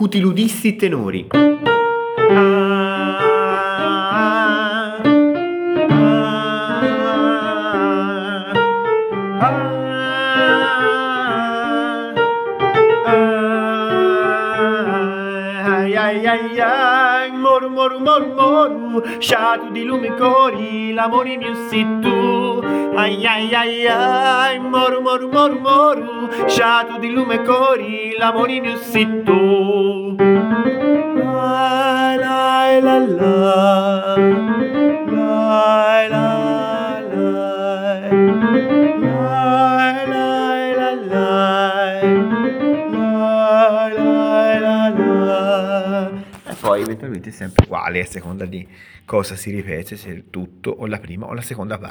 cutiludissi tenori. Moru moru moru moru, sciatu di lume cori, l'amore mio sei tu. Ai ai ai ai, moru moru moru moru, sciatu di lume cori, l'amore mio sei tu. La la la la, la la la, la la la. E poi eventualmente è sempre uguale a seconda di cosa si ripete, se è il tutto o la prima o la seconda parte.